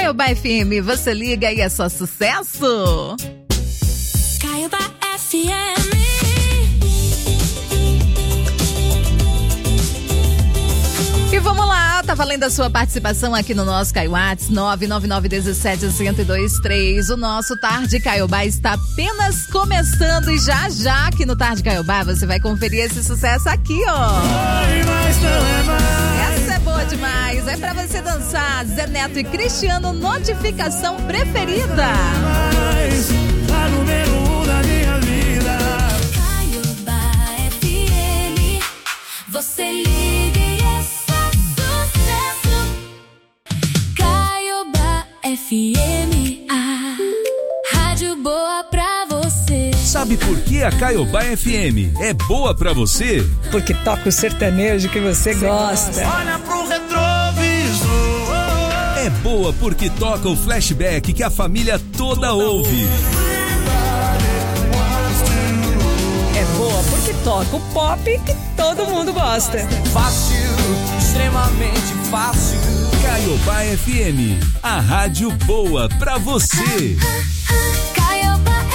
Caiobá FM, você liga e é só sucesso. Caiobá FM. E vamos lá, tá valendo a sua participação aqui no nosso Caiwats 99917-1023. O nosso Tarde Caiobá está apenas começando e já aqui no Tarde Caiobá você vai conferir esse sucesso aqui, ó. Essa é boa demais, é pra você dançar. Zé Neto e Cristiano, Notificação Preferida. A número 1 da minha vida. Caiobá FM, você liga e é só sucesso. Caiobá FM, a rádio boa pra você. Sabe por que a Caiobá FM é boa pra você? Porque toca o sertanejo que você gosta. Olha pro retrovisor. É boa porque toca o flashback que a família toda ouve. É boa porque toca o pop que todo mundo gosta. Fácil, extremamente fácil. Caiobá FM, a rádio boa pra você. Caiobá FM.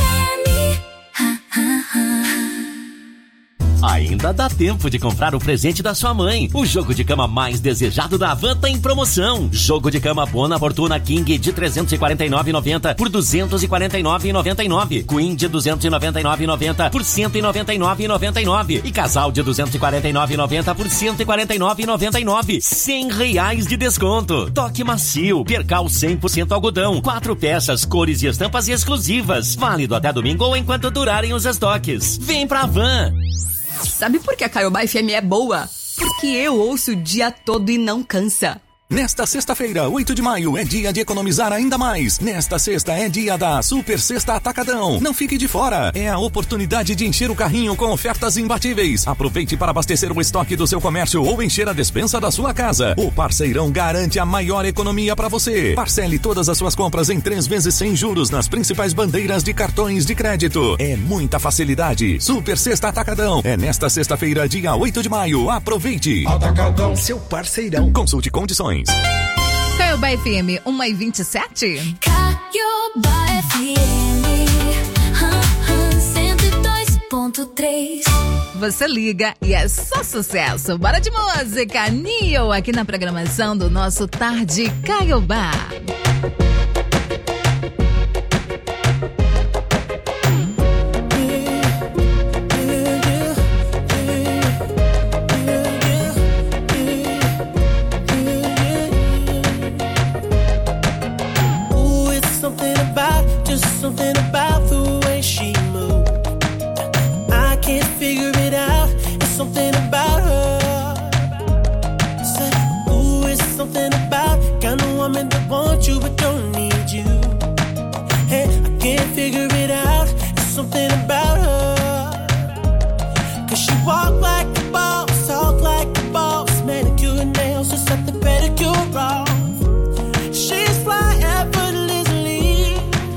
Ainda dá tempo de comprar o presente da sua mãe. O jogo de cama mais desejado da Havan tá em promoção. Jogo de cama Bona Fortuna King de R$349,90 por R$249,99. Queen de R$299,90 por R$199,99. E casal de R$249,90 por R$149,99. R$100 de desconto. Toque macio, percal 100% algodão. 4 peças, cores e estampas exclusivas. Válido até domingo ou enquanto durarem os estoques. Vem pra Havan. Sabe por que a Caiobá FM é boa? Porque eu ouço o dia todo e não cansa. Nesta sexta-feira, 8 de maio, é dia de economizar ainda mais. Nesta sexta é dia da Super Sexta Atacadão. Não fique de fora. É a oportunidade de encher o carrinho com ofertas imbatíveis. Aproveite para abastecer o estoque do seu comércio ou encher a despensa da sua casa. O Parceirão garante a maior economia para você. Parcele todas as suas compras em 3 vezes sem juros nas principais bandeiras de cartões de crédito. É muita facilidade. Super Sexta Atacadão. É nesta sexta-feira, dia 8 de maio. Aproveite. Atacadão, seu parceirão. Consulte condições. Caiobá FM 1h27. Caiobá FM 102.3. Você liga e é só sucesso. Bora de música, Neo, aqui na programação do nosso Tarde Caiobá. Something about the way she moved. I can't figure it out. It's something about her. Said, ooh, it's something about kind of woman that wants you but don't need you. Hey, I can't figure it out. It's something about her. 'Cause she walk like a boss, talk like a boss, manicure and nails, just set the pedicure off. She's fly effortlessly.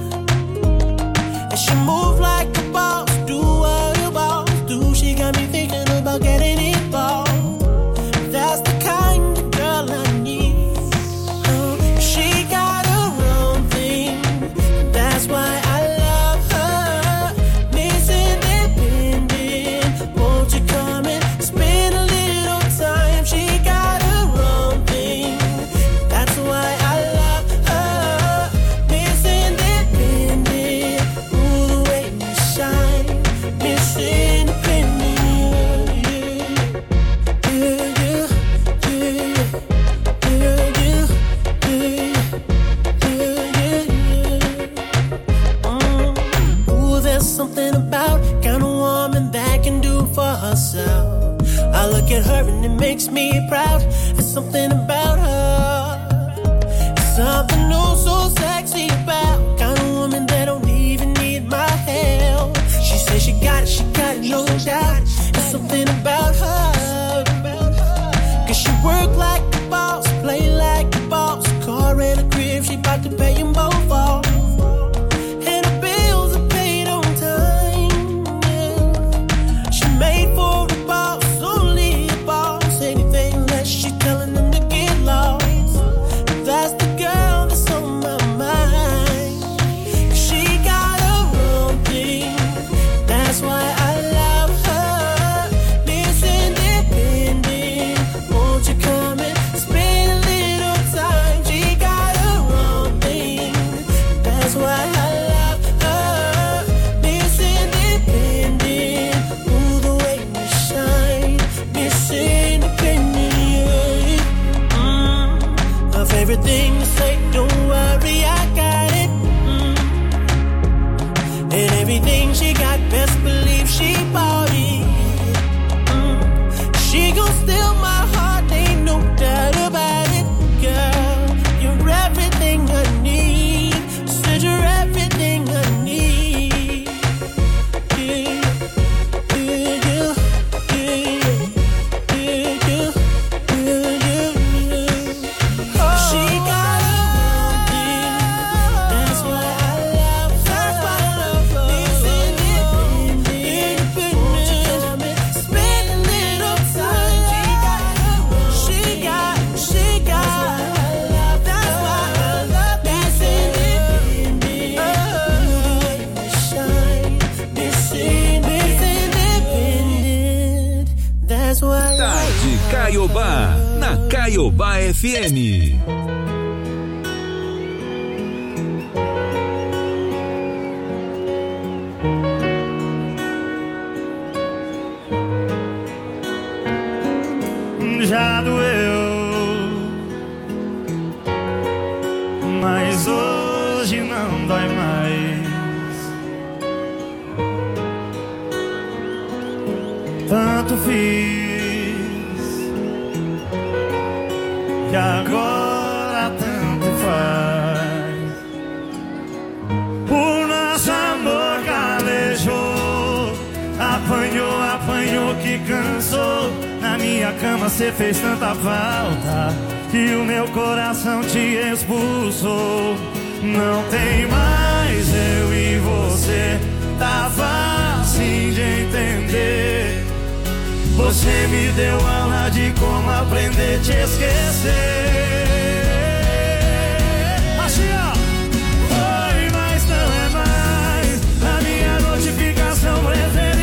She move like a boss, do what a boss do. She got me thinking about getting involved. That's the kind of girl I need. She got her own thing. That's why I love her. Miss Independent, won't you come and spend a little time? She got her own thing. That's why I love her. Miss Independent. Miss Independent, Ooh, there's something about kind of woman that can do for herself. I look at her and it makes me proud. There's something about her. It's something oh so sexy about kind of woman that don't even need my help. She says she got it, no doubt. There's something about her. 'Cause she work like a boss, play like a boss. Car and a crib, she bout to pay them both off. And her bills are paid on time, yeah. She made for a boss, only a boss. Anything less, she telling them to get lost. That's the girl that's That's why Tarde Caiobá, na Caiobá FM. Já doeu, mas hoje não dói mais. Tanto fiz que agora tanto faz. O nosso amor calejou, apanhou que cansou. Na minha cama cê fez tanta falta que o meu coração te expulsou. Não tem mais eu e você, tá fácil de entender. Você me deu aula de como aprender a te esquecer. Assim ó, foi, mas não é mais a minha notificação preferida.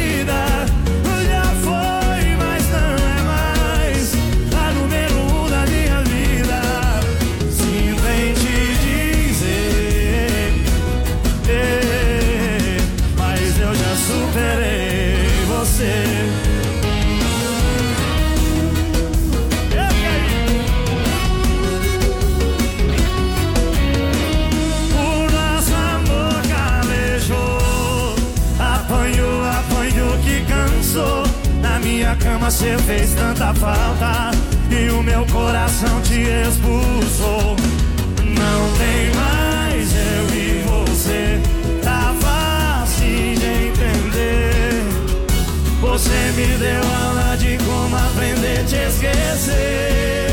O nosso amor calejou, apanhou que cansou. Na minha cama cê fez tanta falta e o meu coração te expulsou. Não tem mais eu e você, tá fácil de entender. Você me deu aula de como aprender a te esquecer.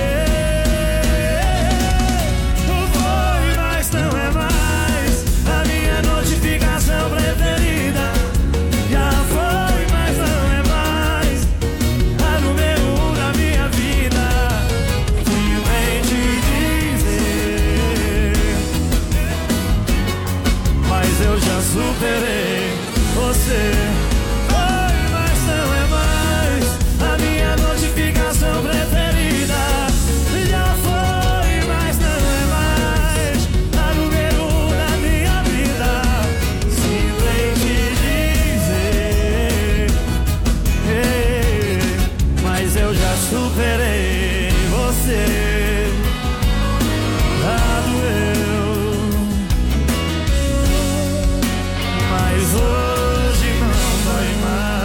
Foi, mas não é mais a minha notificação preferida. Já foi, mas não é mais a número 1 da minha vida. Fui bem te dizer, mas eu já superei você. Notificação preferida. Já foi, mas não é mais a número 1 da minha vida. Simplesmente dizer, mas eu já superei você. Já doeu, mas hoje não dói mais.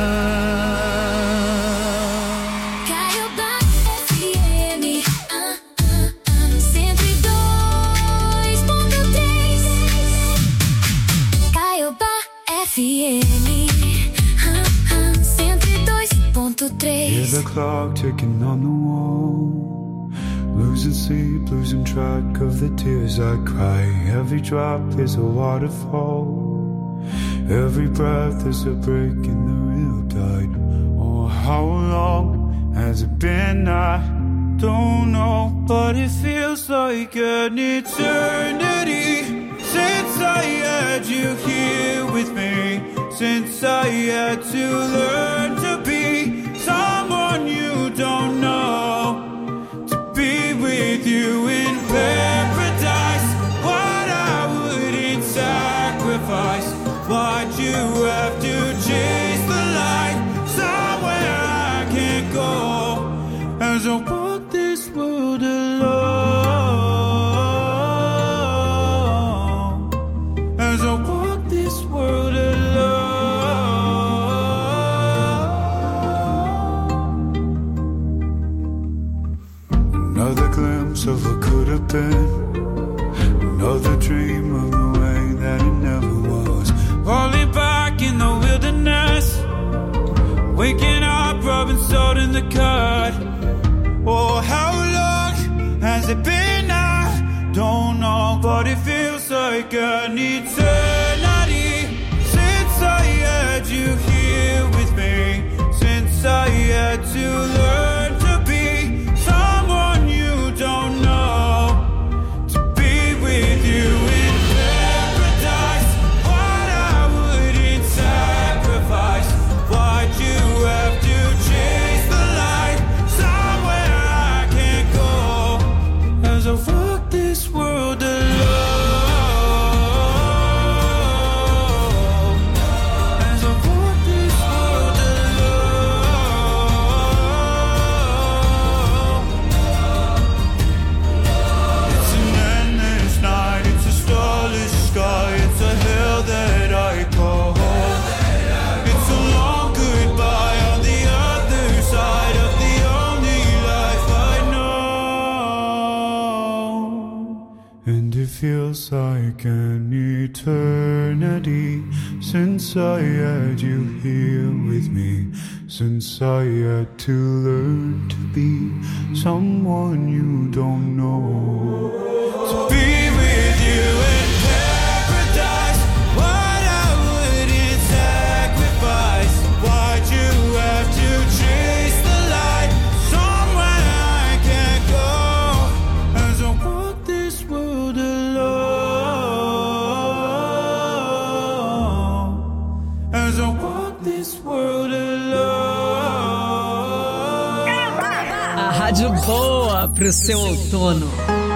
Hear the clock ticking on the wall, losing sleep, losing track of the tears I cry. Every drop is a waterfall, every breath is a break in the real tide. Oh, how long has it been? I don't know, but it feels like an eternity since I had you here with me, since I had to learn to be someone you don't know, to be with you in paradise. What I wouldn't sacrifice, why'd you have to chase the light somewhere I can't go, as I walk this world alone, as I walk this world alone. Another glimpse of what could have been, another dream of the way that it never was. Falling back in the wilderness, waking up, rubbing salt in the cut. Oh, how long has it been? I don't know, but it feels like an eternity since I had you here with me, since I had to learn to be someone you don't know, to be with you in paradise. What I wouldn't sacrifice, why'd you have to chase the feels like an eternity since I had you here with me, since I had to learn to be someone you don't know. To be with you in paradise, what I wouldn't sacrifice. Why'd you have to chase the light somewhere I can't go? As I walk this world alone, as I walk this world alone. A rádio boa pro seu outono.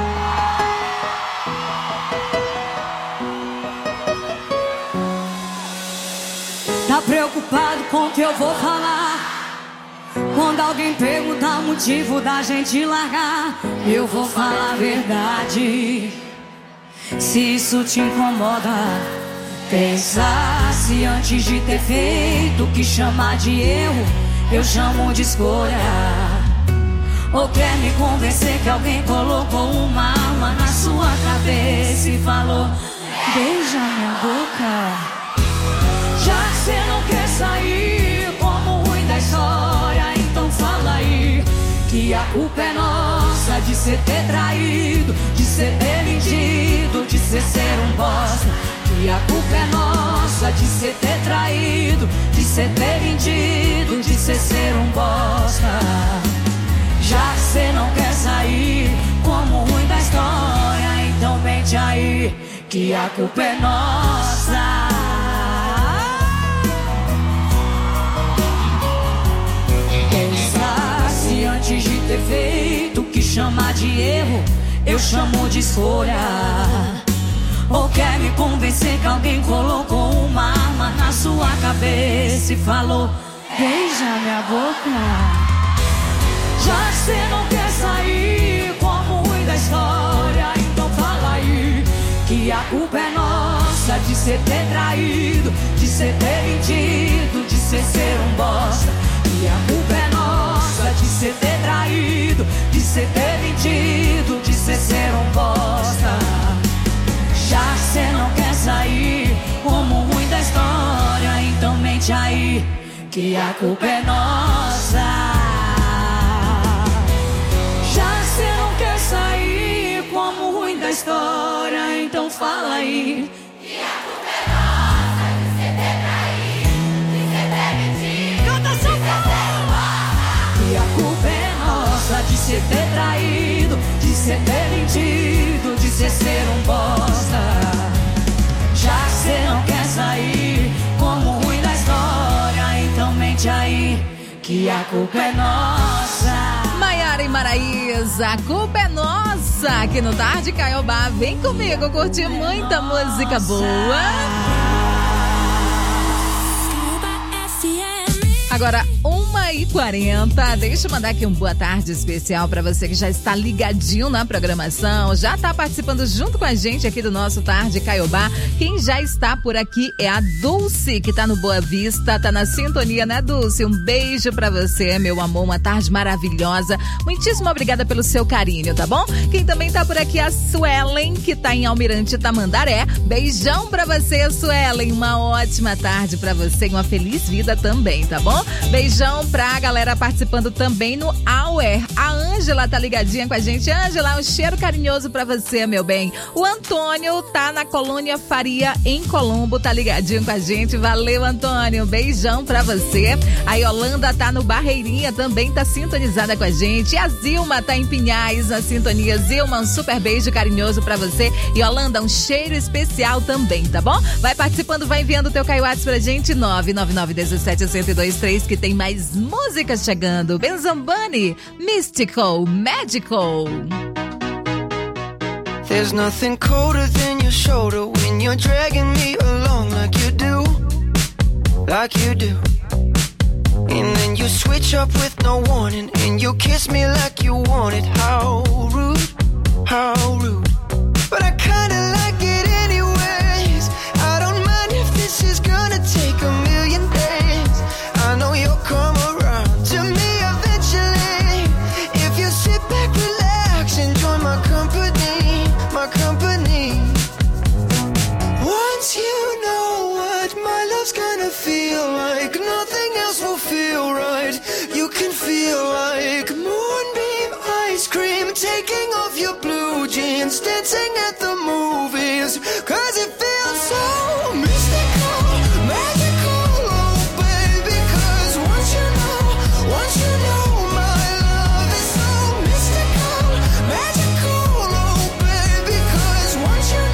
Tá preocupado com o que eu vou falar? Quando alguém perguntar o motivo da gente largar, eu vou falar a verdade. Se isso te incomoda, pensasse antes de ter feito o que chamar de erro, eu chamo de escolha. Ou quer me convencer que alguém colocou uma arma na sua cabeça e falou: beija minha boca. Já que cê não quer sair como ruim da história, então fala aí que a culpa é nossa de cê ter traído, de cê ter mentido, de cê ser um bosta. Que a culpa é nossa de cê ter traído, de cê ter mentido, de cê ser um bosta. Já que cê não quer sair como ruim da história, então mente aí que a culpa é nossa. Pensasse antes de ter feito o que chamar de erro, eu chamo de escolha. Ou quer me convencer que alguém colocou uma arma na sua cabeça e falou: beija minha boca. Já que cê não quer sair como ruim da história, então fala aí que a culpa é nossa de cê ter traído, de cê ter mentido, de cê ser um bosta. E a culpa é nossa de cê ter traído, de cê ter mentido, de cê ser um bosta. Já que cê não quer sair como ruim da história, então mente aí que a culpa é nossa. Sair como ruim da história, então fala aí que a culpa é nossa de cê ter traído, de cê ter mentido. Canta São Paulo! Que a culpa é nossa de cê ter traído, de cê ter mentido, de cê ser um bosta. Já que cê não quer sair como ruim da história, então mente aí que a culpa é nossa. Maiara e Maraísa, a culpa é nossa. Aqui no Tarde Caiobá, vem comigo curtir muita música boa. Agora, 1h40, deixa eu mandar aqui um boa tarde especial pra você que já está ligadinho na programação, já tá participando junto com a gente aqui do nosso Tarde Caiobá. Quem já está por aqui é a Dulce, que tá no Boa Vista, tá na sintonia, né, Dulce? Um beijo pra você, meu amor, uma tarde maravilhosa. Muitíssimo obrigada pelo seu carinho, tá bom? Quem também tá por aqui é a Suelen, que tá em Almirante Tamandaré. Beijão pra você, Suelen, uma ótima tarde pra você e uma feliz vida também, tá bom? Beijão pra galera participando também no Auer. A Ângela tá ligadinha com a gente. Ângela, um cheiro carinhoso pra você, meu bem. O Antônio tá na Colônia Faria, em Colombo, tá ligadinho com a gente. Valeu, Antônio. Beijão pra você. A Yolanda tá no Barreirinha, também tá sintonizada com a gente. E a Zilma tá em Pinhais, na sintonia. Zilma, um super beijo carinhoso pra você. E Yolanda, um cheiro especial também, tá bom? Vai participando, vai enviando o teu Caiuates pra gente, 999-17-1023, que tem mais músicas chegando. Benzambani, Mystical, Magical. There's nothing colder than your shoulder when you're dragging me along like you do, like you do. And then you switch up with no warning and you kiss me like you want it. How rude, how rude. But I kinda like it anyways. I don't mind if this is gonna take a million days. I know you'll come around to me eventually. If you sit back, relax, enjoy my company, my company. movies, 'cause it feels so mystical, magical, oh baby, 'cause once you know my love is so mystical, magical, oh baby, 'cause once you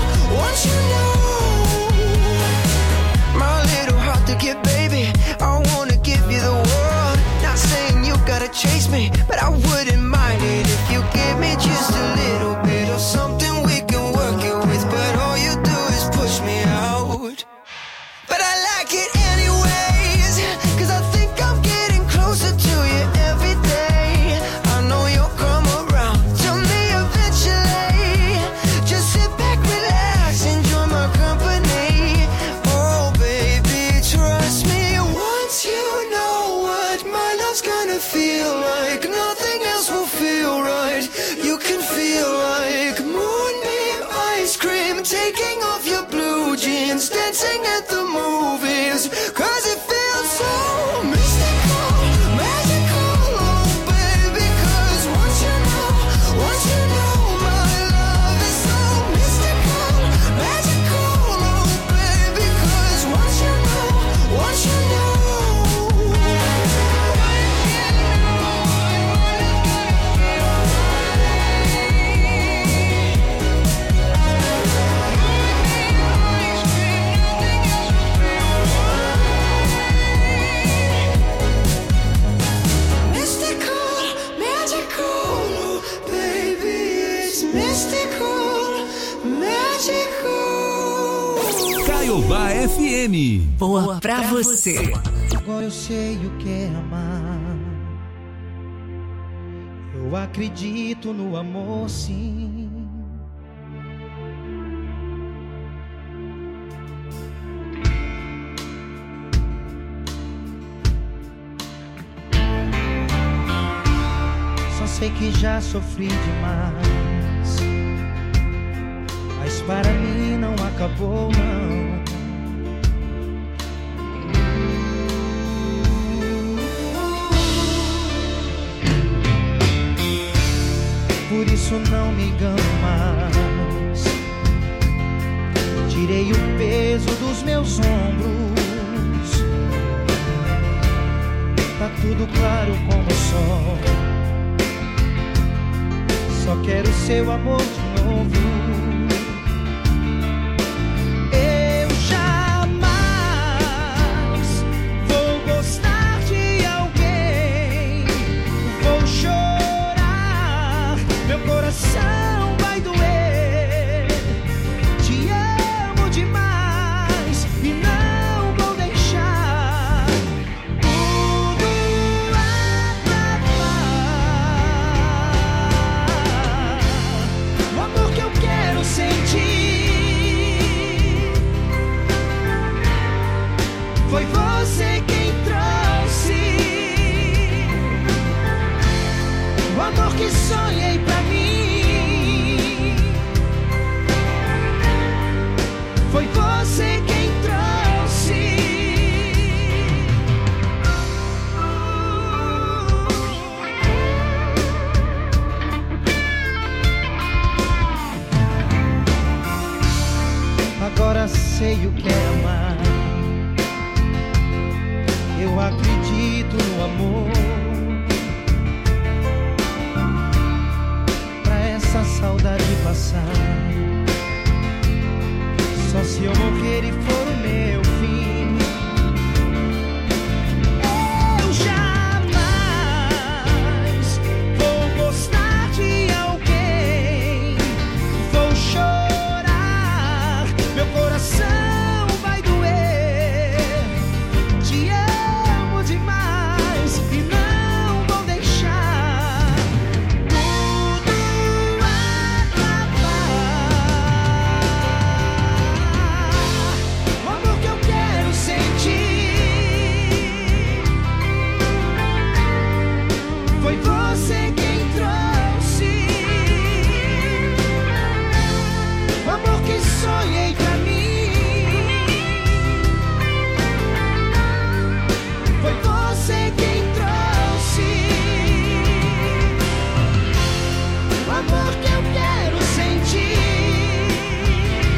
know my little heart to give, baby, I wanna give you the world. Not saying you gotta chase me, but I wouldn't mind it if you give me just a little bit of something we can work it with. But all you do is push me out. But I like it anyways, 'cause I think I'm getting closer to you every day. I know you'll come around to me eventually. Just sit back, relax, enjoy my company. Oh baby, trust me, once you know what my love's gonna feel like, nothing else will feel right. You can feel like moonbeam ice cream, taking off your blue jeans, dancing at the movies, 'cause it feels so mystical, magical, oh baby, 'cause once you know my love is so mystical, magical, oh baby, 'cause once you know mystical, magical, baby, it's mystical, magical. Caiobá FM. Boa pra você. Agora eu sei o que é amar. Eu acredito no amor, sim. Só sei que já sofri demais, mas para mim não acabou, não. Por isso não me engano mais. Tirei o peso dos meus ombros. Tá tudo claro como o sol. Só quero seu amor de novo. Eu jamais vou gostar de alguém. Vou chorar, meu coração vai doer. Te amo demais e não vou deixar tudo acabar. O amor que eu quero sentir foi você quem trouxe. O amor que sonhei pra mim foi você quem trouxe. Agora sei o que é amar. Eu acredito no amor. Pra essa saudade passar, só se eu morrer e for o meu fim. Eu jamais vou gostar de alguém. Vou chorar, meu coração vai doer. Te amo demais e não vou deixar tudo acabar. O amor que eu quero sentir foi você quem trouxe. O amor que sonhei pra mim foi você quem trouxe. O amor que eu quero sentir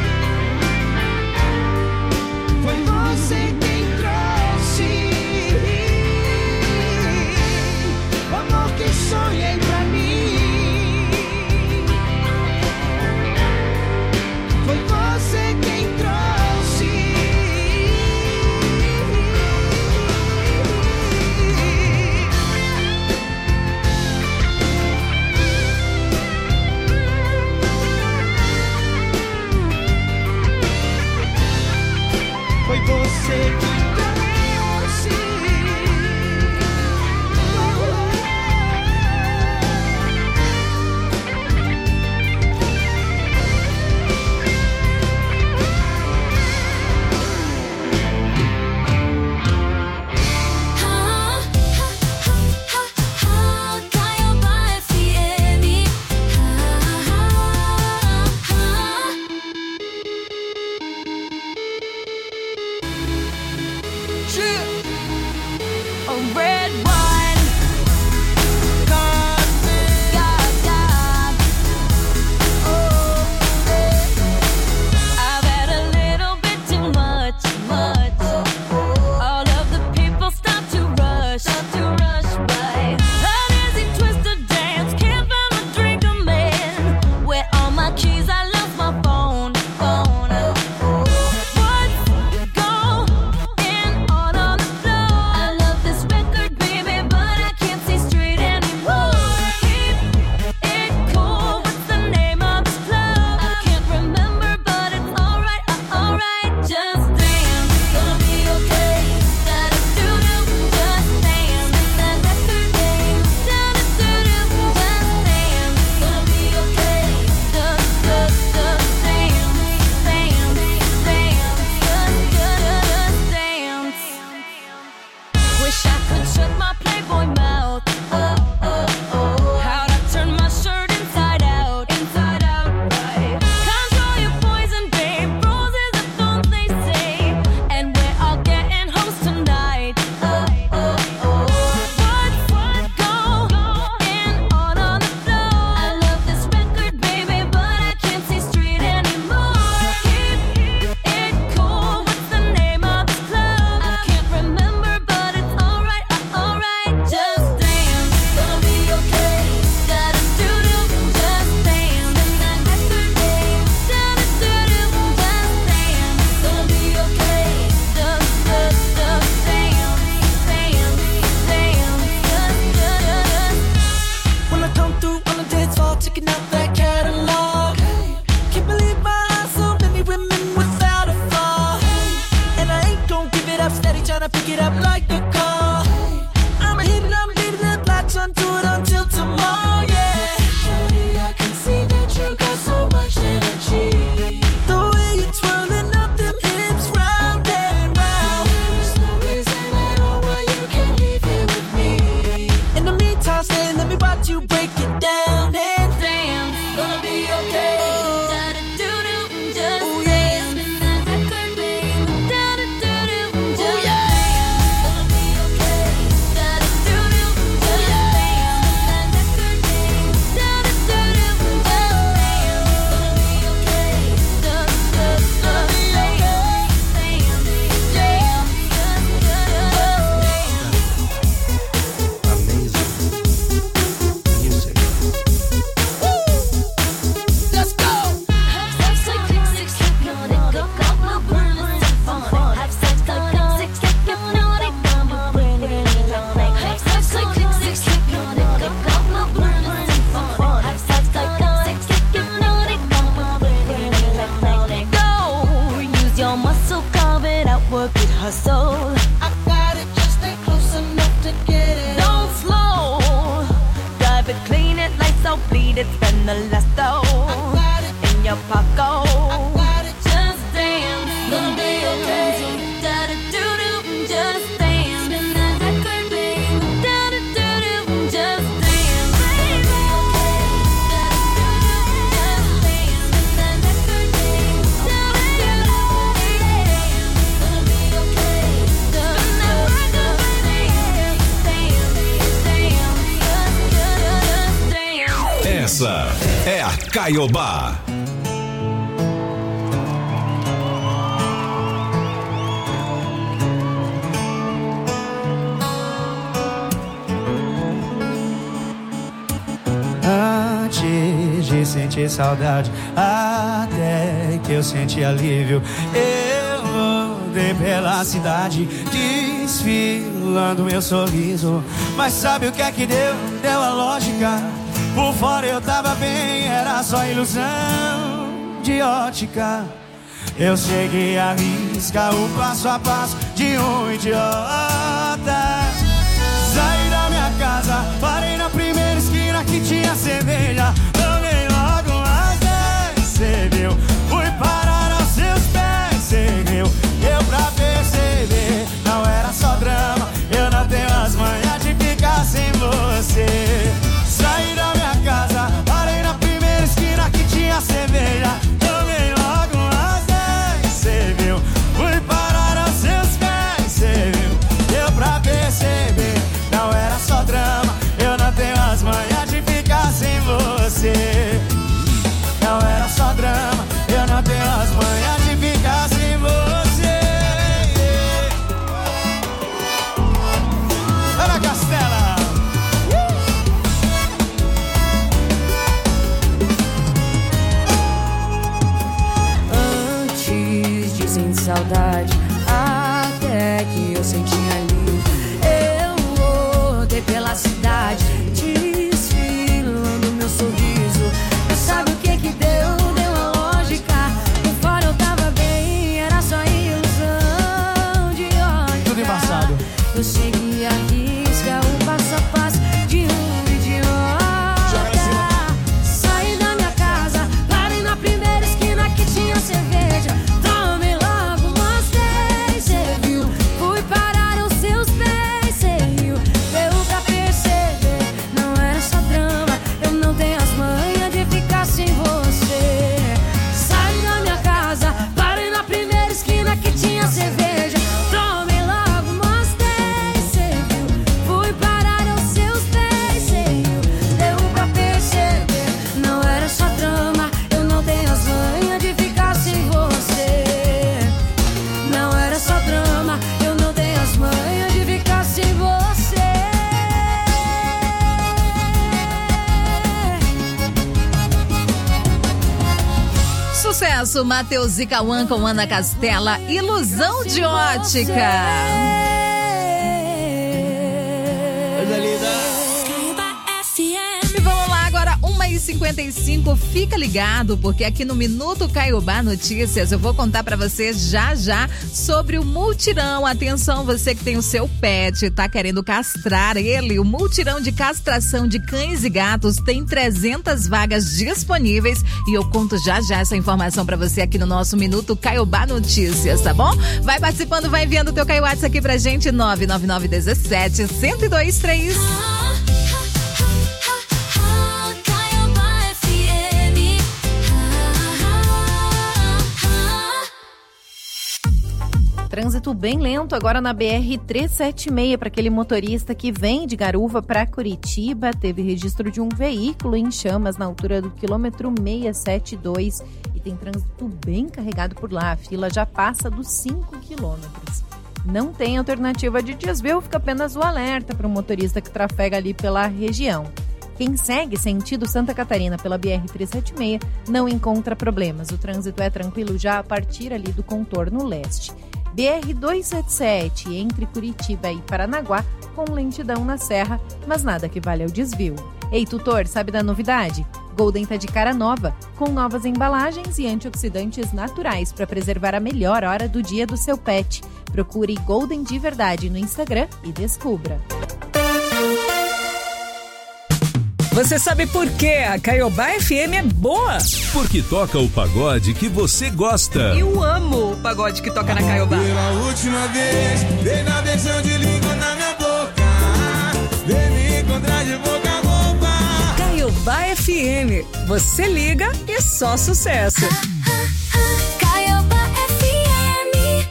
I go. Just dance, gonna be okay. Da-da-do-do, just dance. And that record, babe. Da-da-do-do, just dance. Gonna be okay. Da-da-do-do, just dance. And that record, babe. Da-da-do-do, gonna be okay. And that record, babe. Dance, dance, just dance. Essa é a Caiobá. Antes de sentir saudade, até que eu senti alívio, eu andei pela cidade, desfilando meu sorriso. Mas sabe o que é que deu? Deu a lógica. Por fora eu tava bem, era só ilusão de ótica. Eu cheguei a risca o passo a passo de um idiota. Saí da minha casa, parei na primeira esquina que tinha cerveja. Tomei logo umas 10, cê viu? Fui parar aos seus pés, cê viu? Deu pra perceber, não era só drama. Eu não tenho as manhas de ficar sem você. Saí da minha casa, parei na primeira esquina que tinha cerveja. Tomei logo umas 10, cê viu? Fui parar aos seus pés, cê viu? Deu pra perceber, não era só drama. Eu não tenho as manhas de ficar sem você. Não era só drama, eu não tenho as manhas de ficar sem você. Ana Castela. Antes de sentir saudade, até que eu senti alívio, eu rodei pela cidade, desfilando meu sorriso. Mas sabe o que que deu? Deu a lógica. Por fora eu tava bem, era só ilusão de ótica. Tudo embaçado. Eu segui a risca, o passo a passo de um idiota. Saí da minha casa, parei na primeira esquina que tinha cerveja. Tomei logo umas 10, cê viu? Fui parar aos seus pés, cê riu? Deu pra perceber, não era só drama. Eu não tenho as manhas de ficar sem você. Saí da minha casa, parei na primeira esquina que tinha cerveja. Tomei logo umas 10, cê viu? Fui parar aos seus pés, cê riu? Deu pra perceber, não era só drama. Eu não tenho as manhas de ficar sem você. Não era só drama, eu não tenho as manhas de ficar sem você. Sucesso, Matheus e Cauã com Ana Castela, Ilusão de Ótica. Coisa linda. E vamos lá agora, 1h55, fica ligado, porque aqui no Minuto Caiobá Notícias eu vou contar pra você já sobre o multirão. Atenção, você que tem o seu pet, tá querendo castrar ele, o multirão de castração de cães e gatos tem 300 vagas disponíveis e eu conto já essa informação pra você aqui no nosso Minuto Caiobá Notícias, tá bom? Vai participando, vai enviando o teu Caio WhatsApp aqui pra gente, 99917-1023. Trânsito bem lento agora na BR-376 para aquele motorista que vem de Garuva para Curitiba. Teve registro de um veículo em chamas na altura do quilômetro 672 e tem trânsito bem carregado por lá. A fila já passa dos 5 quilômetros. Não tem alternativa de desvio, fica apenas o alerta para o motorista que trafega ali pela região. Quem segue sentido Santa Catarina pela BR-376 não encontra problemas. O trânsito é tranquilo já a partir ali do contorno leste. BR-277 entre Curitiba e Paranaguá com lentidão na serra, mas nada que valha o desvio. Ei, tutor, sabe da novidade? Golden tá de cara nova, com novas embalagens e antioxidantes naturais para preservar a melhor hora do dia do seu pet. Procure Golden de verdade no Instagram e descubra. Você sabe por que a Caiobá FM é boa? Porque toca o pagode que você gosta. Eu amo o pagode que toca na Caiobá. Pela última vez, dei na versão de língua na minha boca. Vem me encontrar de boca a boca. Caiobá FM. Você liga e só sucesso. Caiobá FM.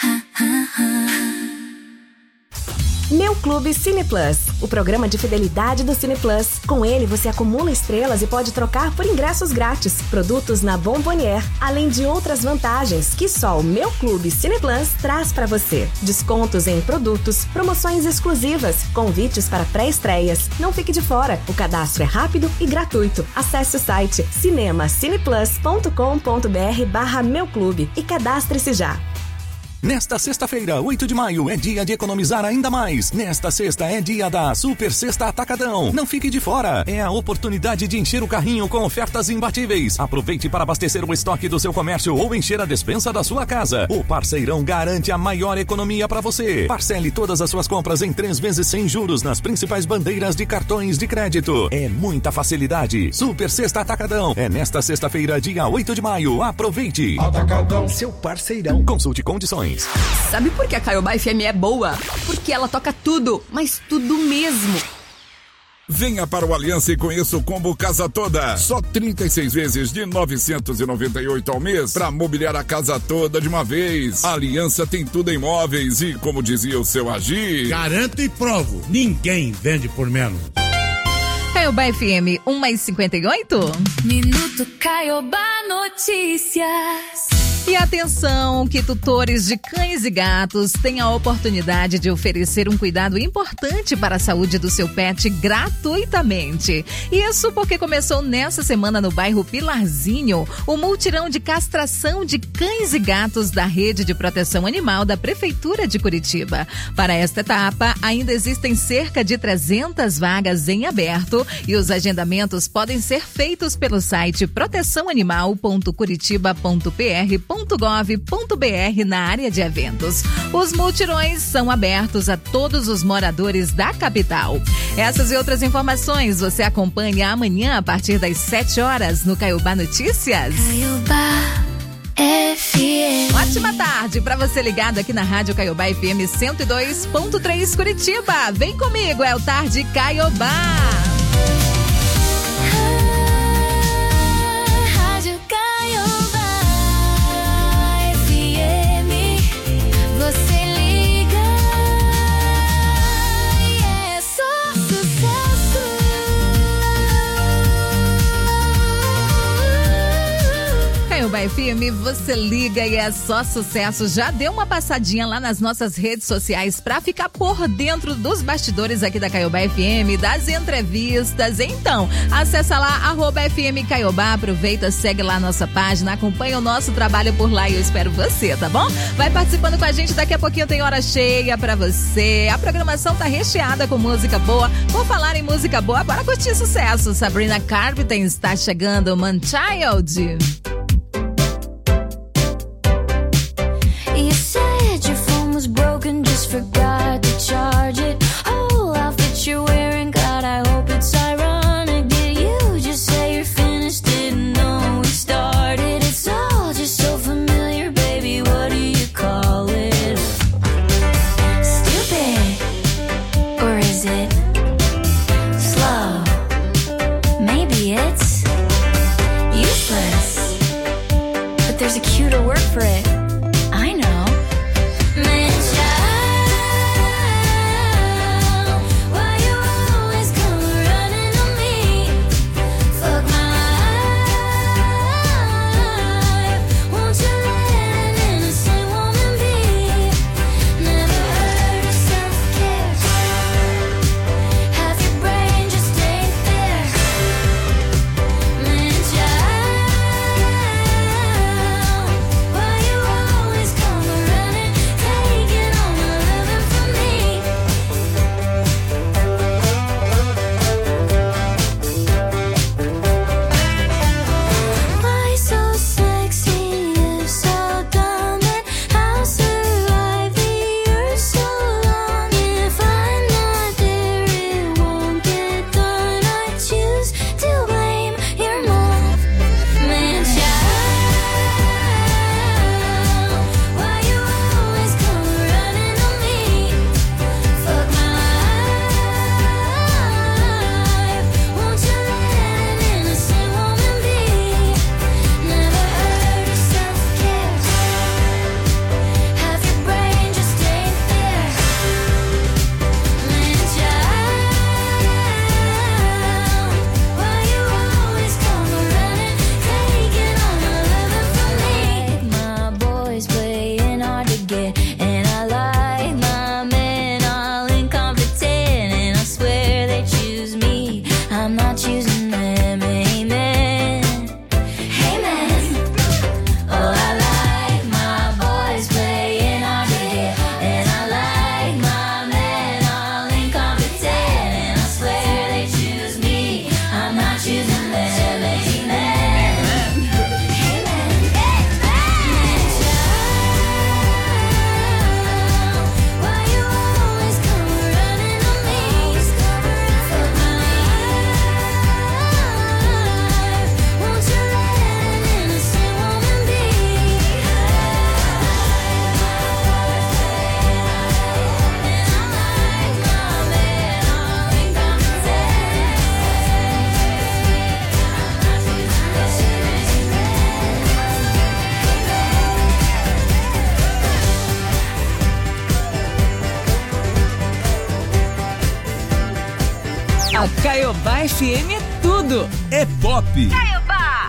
Meu Clube Cine Plus, o programa de fidelidade do Cine Plus. Com ele, você acumula estrelas e pode trocar por ingressos grátis, produtos na Bombonier, além de outras vantagens que só o Meu Clube Cine Plus traz para você. Descontos em produtos, promoções exclusivas, convites para pré-estreias. Não fique de fora, o cadastro é rápido e gratuito. Acesse o site cinemacineplus.com.br/Meu Clube e cadastre-se já. Nesta sexta-feira, 8 de maio, é dia de economizar ainda mais. Nesta sexta é dia da Super Sexta Atacadão. Não fique de fora. É a oportunidade de encher o carrinho com ofertas imbatíveis. Aproveite para abastecer o estoque do seu comércio ou encher a despensa da sua casa. O Parceirão garante a maior economia para você. Parcele todas as suas compras em 3 vezes sem juros nas principais bandeiras de cartões de crédito. É muita facilidade. Super Sexta Atacadão. É nesta sexta-feira, dia 8 de maio. Aproveite. Atacadão, seu parceirão. Consulte condições. Sabe por que a Caiobá FM é boa? Porque ela toca tudo, mas tudo mesmo. Venha para o Aliança e conheça o combo Casa Toda. Só 36 vezes de R$ 998 ao mês para mobiliar a casa toda de uma vez. A Aliança tem tudo em móveis e, como dizia o seu Agir... Garanto e provo, ninguém vende por menos. Caiobá FM 1h58. Minuto Caiobá Notícias. E atenção que tutores de cães e gatos têm a oportunidade de oferecer um cuidado importante para a saúde do seu pet gratuitamente. Isso porque começou nessa semana no bairro Pilarzinho o multirão de castração de cães e gatos da Rede de Proteção Animal da Prefeitura de Curitiba. Para esta etapa, ainda existem cerca de 300 vagas em aberto e os agendamentos podem ser feitos pelo site proteçãoanimal.curitiba.pr.gov.br na área de eventos. Os multirões são abertos a todos os moradores da capital. Essas e outras informações você acompanha amanhã a partir das 7 horas no Caiobá Notícias. Caiobá FM. Ótima tarde para você ligado aqui na Rádio Caiobá FM 102.3 Curitiba. Vem comigo, é o Tarde Caiobá. Caiobá FM, você liga e é só sucesso. Já deu uma passadinha lá nas nossas redes sociais para ficar por dentro dos bastidores aqui da Caiobá FM, das entrevistas. Então, acessa lá @FM Caiobá, aproveita, segue lá a nossa página, acompanha o nosso trabalho por lá e eu espero você, tá bom? Vai participando com a gente, daqui a pouquinho tem hora cheia pra você. A programação tá recheada com música boa. Por falar em música boa, bora curtir sucesso. Sabrina Carpenter está chegando, Man Child. You said your phone was broken, just forgot to charge it. Oh, outfit you're wearing, God, I hope it's ironic. Did you just say you're finished? Didn't know we started. It's all just so familiar, baby. What do you call it? Stupid, or is it slow? Maybe it's useless. A Caiobá FM é tudo. É pop. Caiobá.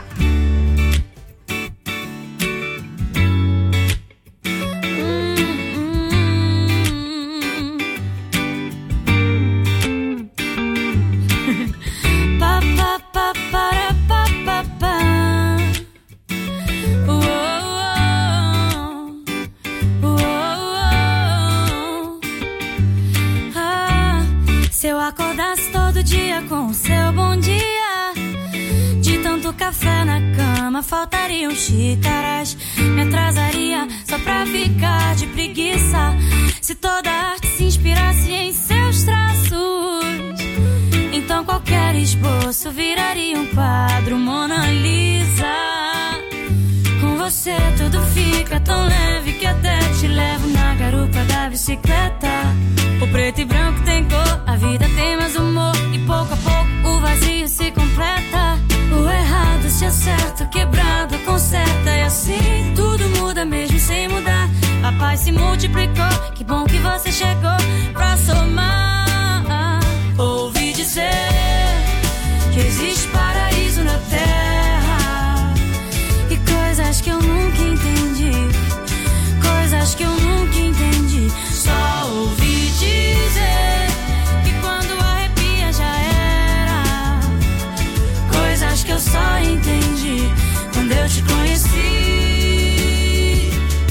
Se eu acordasse todo dia com o seu bom dia, de tanto café na cama faltariam xícaras. Me atrasaria só pra ficar de preguiça. Se toda arte se inspirasse em seus traços, então qualquer esboço viraria um quadro Mona Lisa. Com você tudo fica tão leve que até te levo na garupa da bicicleta. O preto e branco tem cor, a vida tem mais humor, e pouco a pouco o vazio se completa. O errado se acerta, o quebrado conserta, e assim tudo muda mesmo sem mudar. A paz se multiplicou, que bom que você chegou pra somar. Ouvi dizer que existe paraíso na terra, e coisas que eu nunca entendi, coisas que eu nunca entendi. Só ouvi dizer que quando arrepia já era, coisas que eu só entendi quando eu te conheci.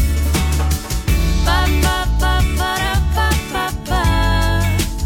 Pa, pa, pa, para, pa, pa, pa.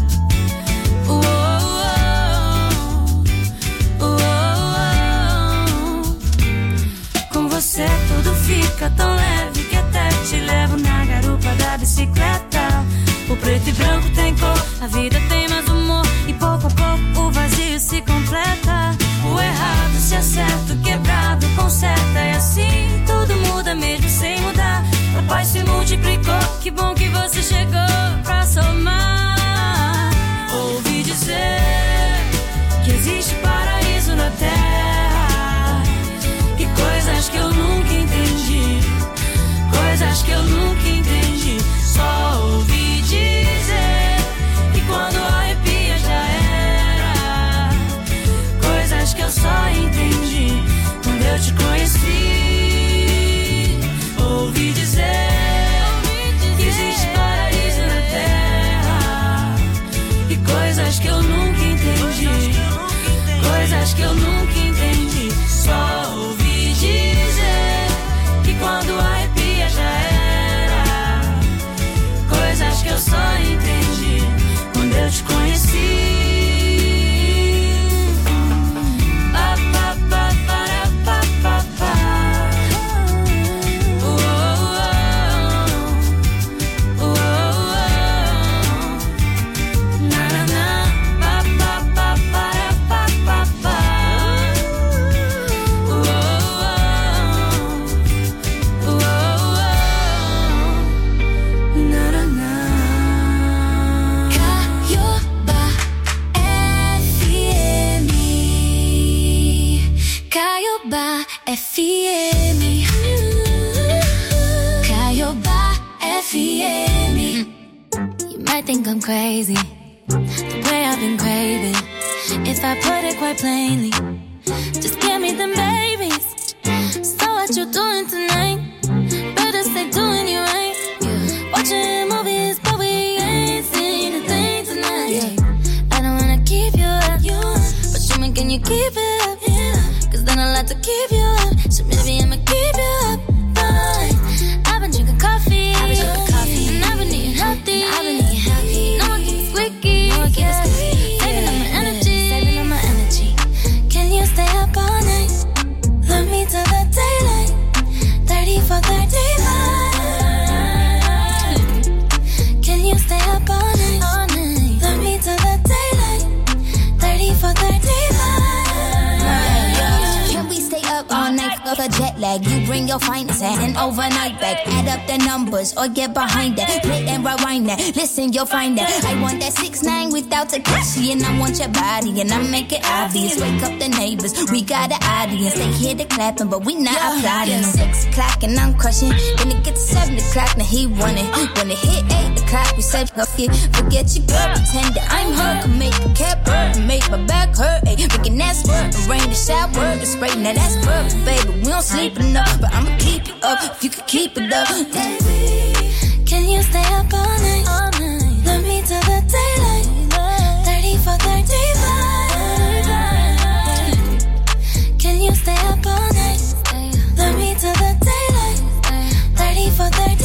Com você tudo fica tão leve que até te levo na garupa da bicicleta. O preto e branco tem cor, a vida tem mais humor, e pouco a pouco o vazio se completa. O errado se acerta, o quebrado conserta, e assim tudo muda mesmo sem mudar. A paz se multiplicou, que bom que você chegou pra somar. Ouvi dizer que existe paraíso na terra, e coisas que eu nunca entendi, coisas que eu nunca entendi. Só ouvi dizer que quando arrepia já era, coisas que eu só entendi quando eu te conheci. Ouvi dizer que existe paraíso na terra, e coisas que eu nunca entendi, coisas que eu nunca entendi. Só ouvi dizer que quando arrepia já era, coisas que eu só entendi quando eu te conheci. Pa, pa, pa, para, pa, pa, pa. Na, na, na. Pa, pa, pa, para, pa, pa, pa. Na, na, na. Caiobá FM. Caiobá FM. Caiobá FM. You might think I'm crazy, the way I've been craving. If I put it quite plainly, just give me them babies. So what you doing tonight? Better stay doing you right. Watching movies, but we ain't seen a thing tonight. I don't wanna keep you up, but show me, can you keep it up? Cause then I'll have to keep you up, so maybe I'ma keep you up. Fine. I've been drinking coffee, and I've been eating healthy. No one keeps squeaky, saving up my energy, Can you stay up all night? Love me till the daylight, 30 for 35. Can you stay up all night? Love me till the daylight, 30 for 35. Can we stay up all night? Off a jet lag. You bring your finest hat and overnight back. Add up the numbers or get behind that. Play and rewind that. Listen, you'll find that. I want that 6ix9ine without Tekashi, and I want your body, and I make it obvious. Wake up the neighbors, we got an audience. They hear the clapping, but we not applauding. 6 o'clock and I'm crushing. Then it gets to 7 o'clock, now he running. When it hit 8 o'clock, we said fuck it. Forget your girl, pretend that I'm her. Can make a cat burn, can make my back hurt. Ay, making that squirt, the rain, the shower, the spray. Now that's perfect, baby. We don't sleep enough, but I'ma keep it up if you can keep it up. Baby, can you stay up all night? All night. Love me till the daylight. 30 for 35. Can you stay up all night? Love me till the daylight. 30 for 35.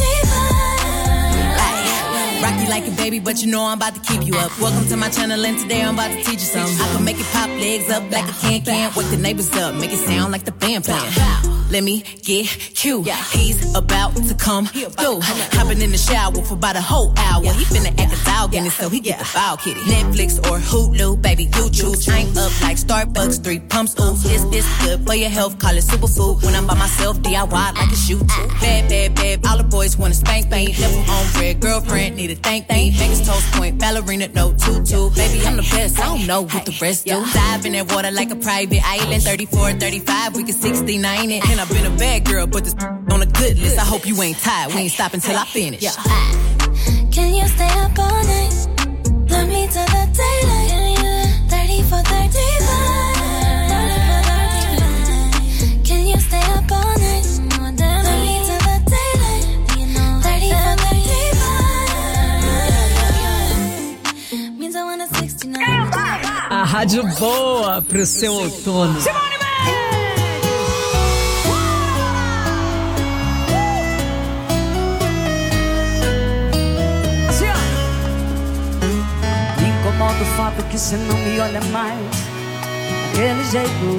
Rock you like a baby, but you know I'm about to keep you up. Welcome to my channel, and today I'm about to teach you something. I can make it pop legs up like a can. Wake the neighbors up, make it sound like the band playing. Let me get cute. He's about to come through. Hopping in the shower for about a whole hour. He finna act a dog in it, so he get the foul kitty. Netflix or Hulu, baby, you choose. I'm up like Starbucks, 3 pumps, ooh. This good for your health, call it superfood. When I'm by myself, DIY like a shoe too. Bad, bad, bad, all the boys wanna spank me. Never on red, girlfriend, need a thank. Vegas toast point, ballerina, no tutu. Baby, I'm the best, I don't know what the rest do. Dive in that water like a private island. 34, 35, we can 69 it. And I've been a bad girl, but this on a good list. I hope you ain't tired, we ain't stopping till I finish. Can you stay up all night? Love me till the daylight. 30 for 35. Can you stay up all night? Love me till the daylight. 30 for 35. Means I want a 69. A rádio boa pro seu outono. Incomoda o fato que você não me olha mais daquele jeito.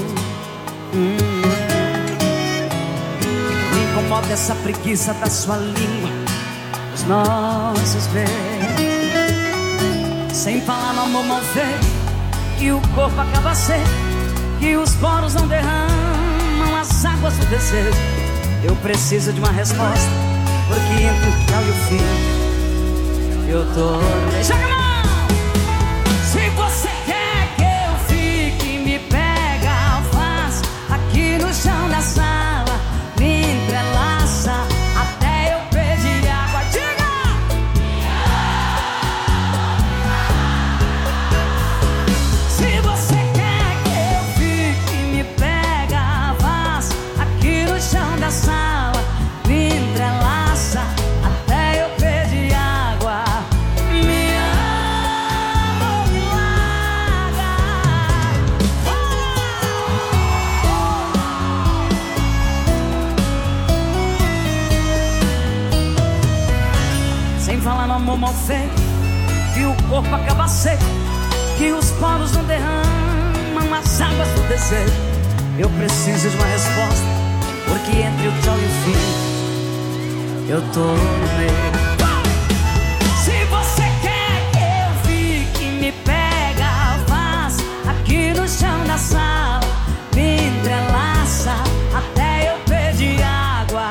Me incomoda essa preguiça da sua língua, os nossos beijos. Sem falar no amor mal feito, que o corpo acaba seco, que os poros não derramam as águas do desejo. Eu preciso de uma resposta, porque entre o tchau e o fim eu tô... Joga a mão! Se você quer que eu fique, me pega, faz aqui no chão da sala, me entrelaça até eu pedir água. Diga! Se você quer que eu fique, me pega, faz aqui no chão da sala, me entrelaça até eu pedir água. Falar no amor mal feito, que o corpo acaba seco, que os poros não derramam as águas do desejo. Eu preciso de uma resposta, porque entre o tchau e o fim eu tô no meio. Se você quer que eu fique, me pega, faz aqui no chão da sala, me entrelaça até eu pedir água.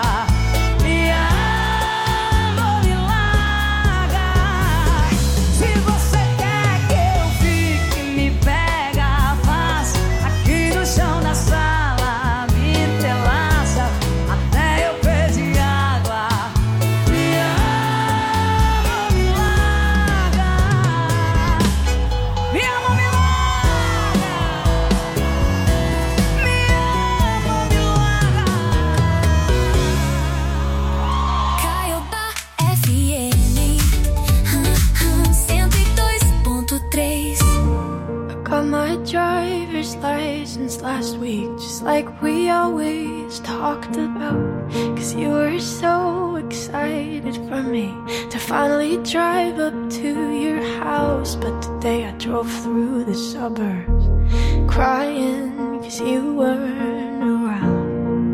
Last week, just like we always talked about, 'cause you were so excited for me to finally drive up to your house. But today I drove through the suburbs crying 'cause you weren't around.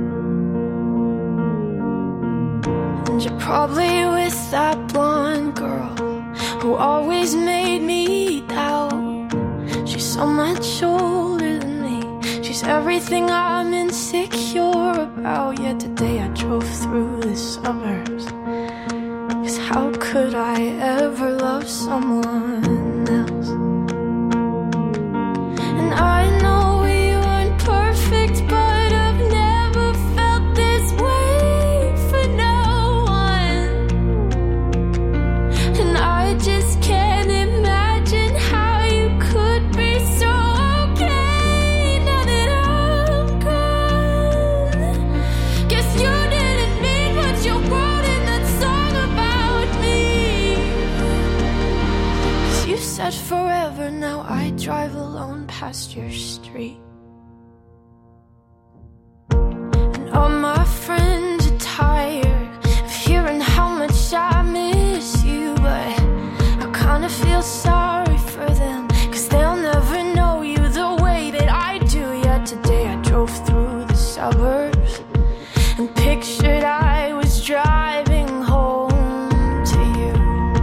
And you're probably with that blonde girl who always made me doubt. She's so much older than me. She's everything I'm insecure about. about. Yet today I drove through the suburbs. 'Cause how could I ever love someone else? And I know we weren't perfect, but I've never felt this way for no one. And I just can't imagine how you could be so okay now that I'm gone. Guess you didn't mean what you wrote in that song about me. 'Cause you said forever, now I drive alone past your street. And all my friends are tired of hearing how much I miss you, but I kinda feel sorry for them, 'cause they'll never know you the way that I do. Yet today I drove through the suburbs and pictured I was driving home to you.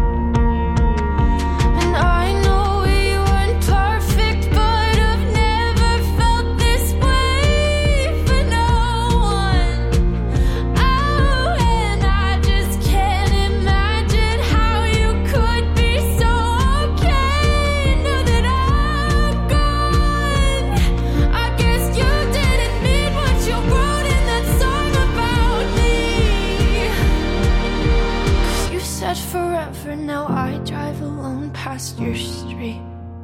And I know we weren't perfect, but I've never felt this way for no one. Oh, and I just can't imagine how you could be so okay now that I'm gone. I guess you didn't mean what you wrote in that song about me. 'Cause you said forever, now I drive alone past your street.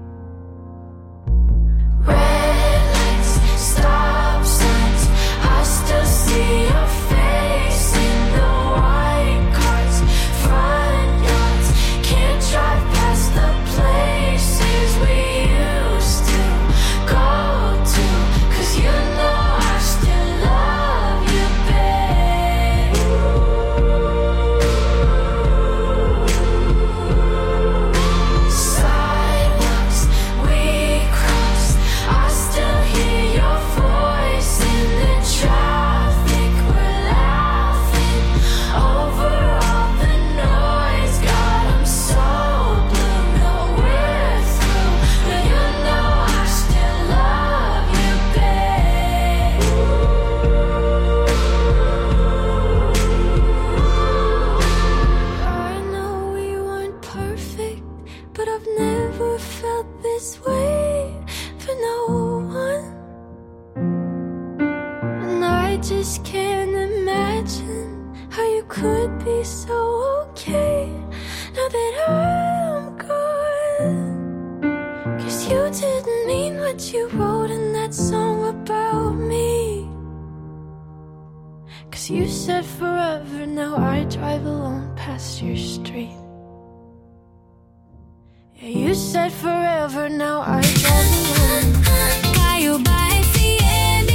Red lights, stop signs, I still see your face in the white cars, front yards. Can't drive past the places we used to go to, 'cause you know I still love you, babe. Sidewalks we crossed, I still hear your voice in the traffic. We're laughing over all the noise. God, I'm so blue, no we're through, but you know I still love you, babe. I know we weren't perfect, but I've never felt this way for no one. And I just can't imagine how you could be so okay now that I'm gone. 'Cause you didn't mean what you wrote in that song about me. 'Cause you said forever, now I drive alone past your street. Yeah, you said forever, now I drive alone. Caiobá FM.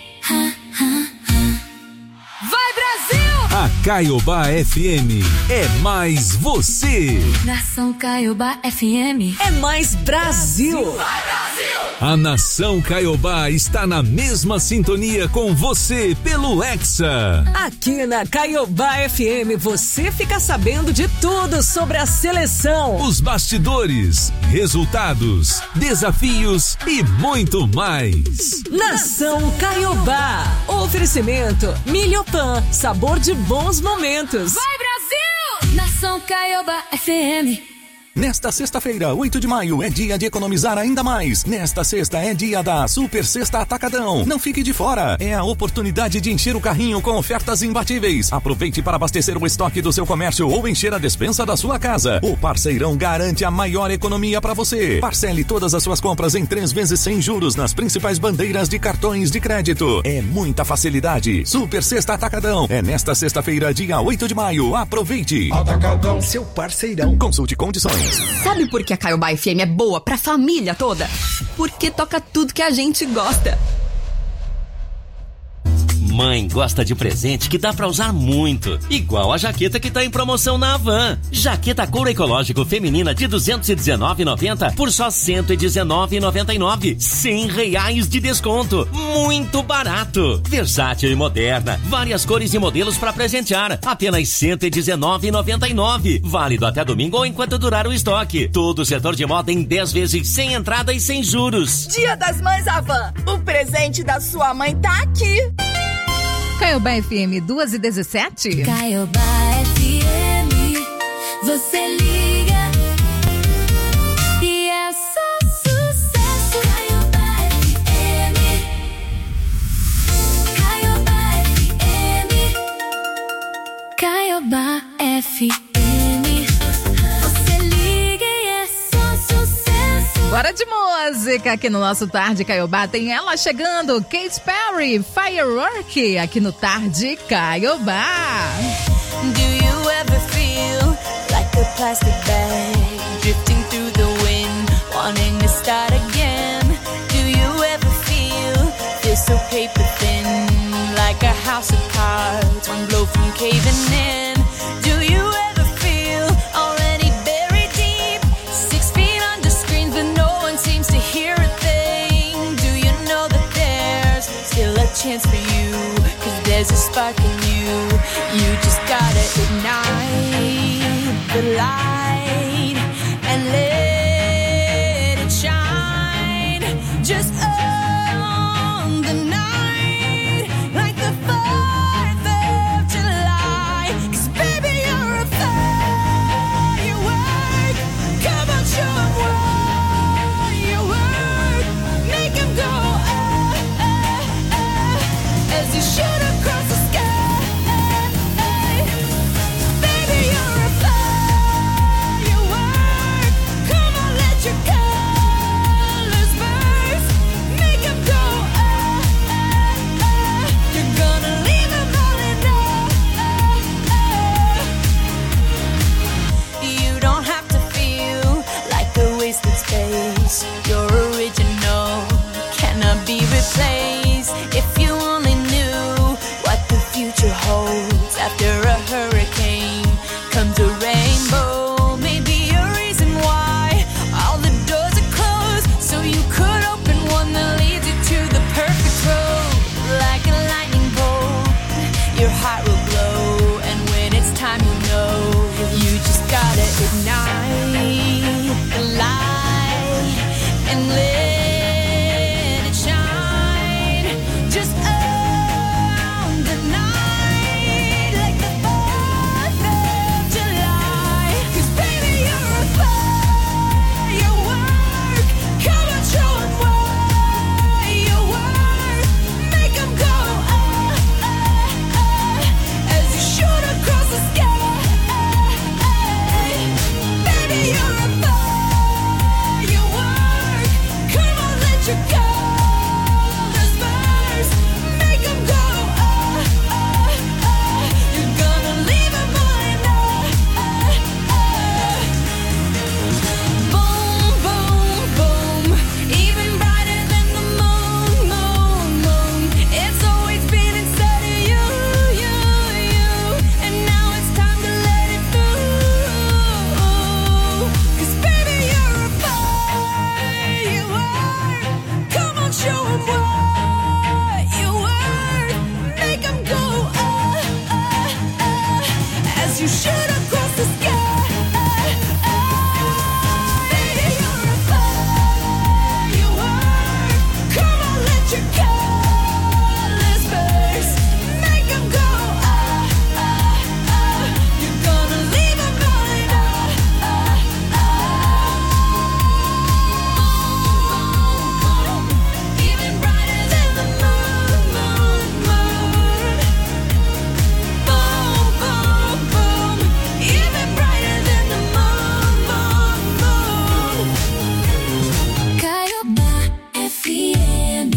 Vai, Brasil! A Caiobá FM é mais você. Nação Caiobá FM é mais Brasil. A Nação Caiobá está na mesma sintonia com você pelo Hexa. Aqui na Caiobá FM você fica sabendo de tudo sobre a seleção, os bastidores, resultados, desafios e muito mais. Nação Caiobá. Oferecimento Milhopan, sabor de bons momentos. Vai, Brasil! Nação Caiobá FM. Nesta sexta-feira, 8 de maio, é dia de economizar ainda mais. Nesta sexta é dia da Super Sexta Atacadão. Não fique de fora. É a oportunidade de encher o carrinho com ofertas imbatíveis. Aproveite para abastecer o estoque do seu comércio ou encher a despensa da sua casa. O Parceirão garante a maior economia para você. Parcele todas as suas compras em 3 vezes sem juros nas principais bandeiras de cartões de crédito. É muita facilidade. Super Sexta Atacadão. É nesta sexta-feira, dia 8 de maio. Aproveite. Atacadão, seu parceirão. Consulte condições. Sabe por que a Caiobá FM é boa pra família toda? Porque toca tudo que a gente gosta. Mãe gosta de presente que dá pra usar muito. Igual a jaqueta que tá em promoção na Havan. Jaqueta couro ecológico feminina de R$ 219,90 por só R$ 119,99. R$100 de desconto. Muito barato. Versátil e moderna. Várias cores e modelos pra presentear. Apenas R$ 119,99. Válido até domingo ou enquanto durar o estoque. Todo o setor de moda em 10 vezes sem entrada e sem juros. Dia das Mães Havan. O presente da sua mãe tá aqui. Caiobá FM 2h17. Caiobá FM, você liga e é só sucesso. Caiobá FM, Caiobá FM, Caiobá FM, você liga e é só sucesso. Bora de música aqui no nosso Tarde Caiobá. Tem ela chegando, Katy Perry, Firework, aqui no Tarde Caiobá. Do you ever feel like a plastic bag drifting through the wind, wanting to start again? Do you ever feel so paper thin, like a house of cards, one blow from caving in? Do you ever feel already buried deep, 6 feet under screens, but no one seems to hear a thing? Do you know that there's still a chance for you? 'Cause there's a spark in you. You just gotta ignite the light and let it shine. Just on the night, like the 4th of July. 'Cause baby, you're a firework. Come on, show 'em what you work. Make 'em go as you shoot across the sky. Your original cannot be replaced. If you only knew what the future holds. After a hurricane comes a rainbow. Maybe a reason why all the doors are closed, so you could open one that leads you to the perfect road. Like a lightning bolt, your heart will glow, and when it's time, you know you just gotta ignite the light and let it shine. Just on the night, like the 4th of July. 'Cause baby, you're a firework. Come on, show 'em what you work. Make 'em go as you shoot across the sky. Baby, you're a firework. Come on, let your colors burst. Make 'em go you're gonna leave 'em all boom, boom, boom. Even brighter than the moon, moon, moon. It's always been inside of you, you, you. And now it's time to let it through. 'Cause baby, you're a firework. Come on, show 'em what you work. Make 'em go as you shoot across the sky. Baby, you're a firework. Come on, let your colors burst. Make 'em go you're gonna leave 'em all even brighter than the moon, moon, moon. Boom, boom, boom. Even brighter than the moon, moon, moon. Caiobá FM.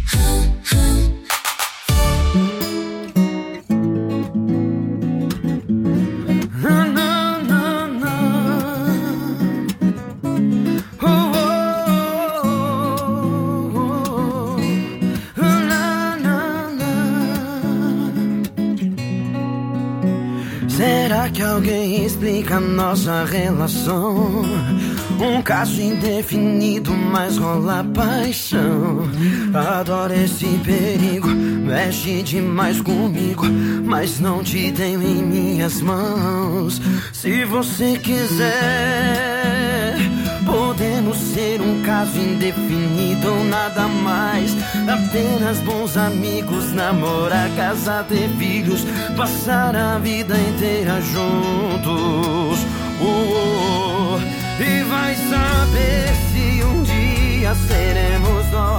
Será que alguém explica nossa relação? Um caso indefinido, mas rola paixão. Adoro esse perigo, mexe demais comigo, mas não te tenho em minhas mãos. Se você quiser, Podemos ser um caso indefinido ou nada mais. Apenas bons amigos, namorar, casar, ter filhos, passar a vida inteira juntos. E vai saber se um dia seremos nós.